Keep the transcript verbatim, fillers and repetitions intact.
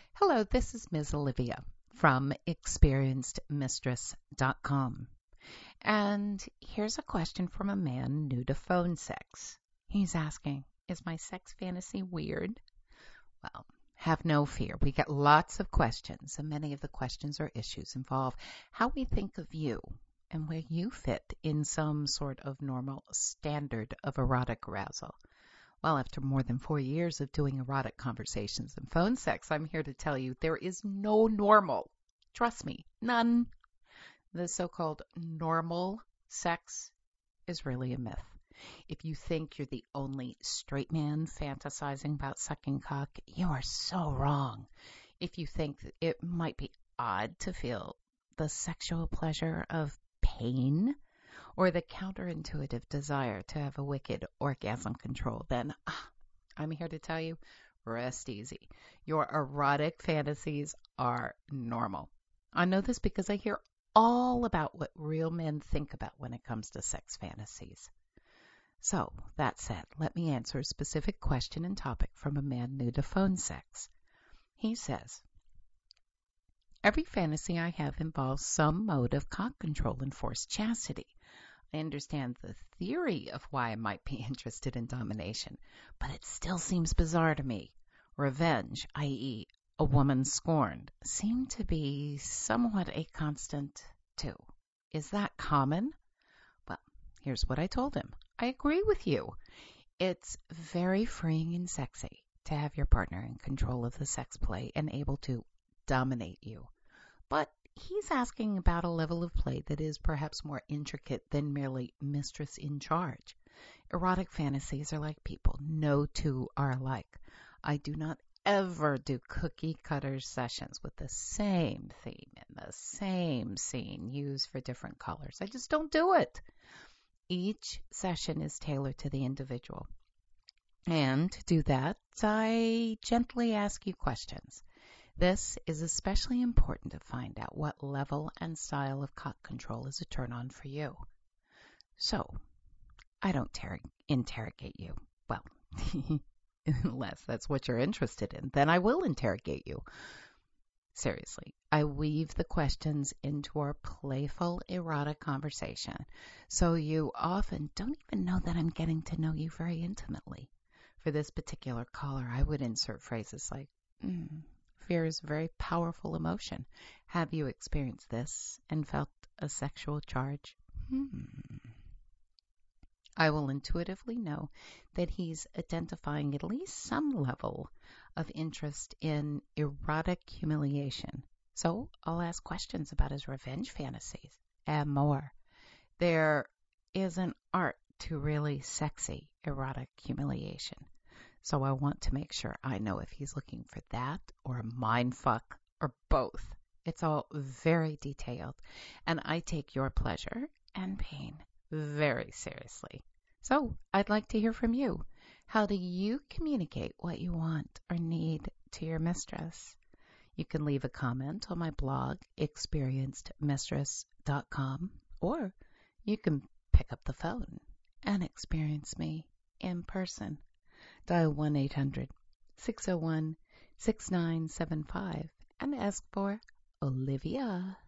Hello, this is Miz Olivia from experienced mistress dot com. And here's a question from a man new to phone sex. He's asking, is my sex fantasy weird? Well, have no fear. We get lots of questions, and many of the questions or issues involve how we think of you and where you fit in some sort of normal standard of erotic arousal. Well, after more than four years of doing erotic conversations and phone sex, I'm here to tell you there is no normal. Trust me, none. The so-called normal sex is really a myth. If you think you're the only straight man fantasizing about sucking cock, you are so wrong. If you think that it might be odd to feel the sexual pleasure of pain, or the counterintuitive desire to have a wicked orgasm control, then ah, I'm here to tell you, rest easy. Your erotic fantasies are normal. I know this because I hear all about what real men think about when it comes to sex fantasies. So, that said, let me answer a specific question and topic from a man new to phone sex. He says, every fantasy I have involves some mode of cock control and forced chastity. I understand the theory of why I might be interested in domination, but it still seems bizarre to me. Revenge, that is, a woman scorned, seem to be somewhat a constant too. Is that common? Well, here's what I told him. I agree with you. It's very freeing and sexy to have your partner in control of the sex play and able to dominate you. But he's asking about a level of play that is perhaps more intricate than merely mistress in charge. Erotic fantasies are like people. No two are alike. I do not ever do cookie cutter sessions with the same theme and the same scene used for different colors. I just don't do it. Each session is tailored to the individual. And to do that, I gently ask you questions. This is especially important to find out what level and style of cock control is a turn on for you. So, I don't ter- interrogate you. Well, unless that's what you're interested in, then I will interrogate you. Seriously, I weave the questions into our playful, erotic conversation, so you often don't even know that I'm getting to know you very intimately. For this particular caller, I would insert phrases like, mm, fear is a very powerful emotion. Have you experienced this and felt a sexual charge? Hmm. I will intuitively know that he's identifying at least some level of interest in erotic humiliation. So I'll ask questions about his revenge fantasies and more. There is an art to really sexy erotic humiliation. So I want to make sure I know if he's looking for that or a mind fuck or both. It's all very detailed, and I take your pleasure and pain very seriously. So I'd like to hear from you. How do you communicate what you want or need to your mistress? You can leave a comment on my blog, experienced mistress dot com, or you can pick up the phone and experience me in person. Dial one eight hundred, six oh one, six nine seven five and ask for Olivia.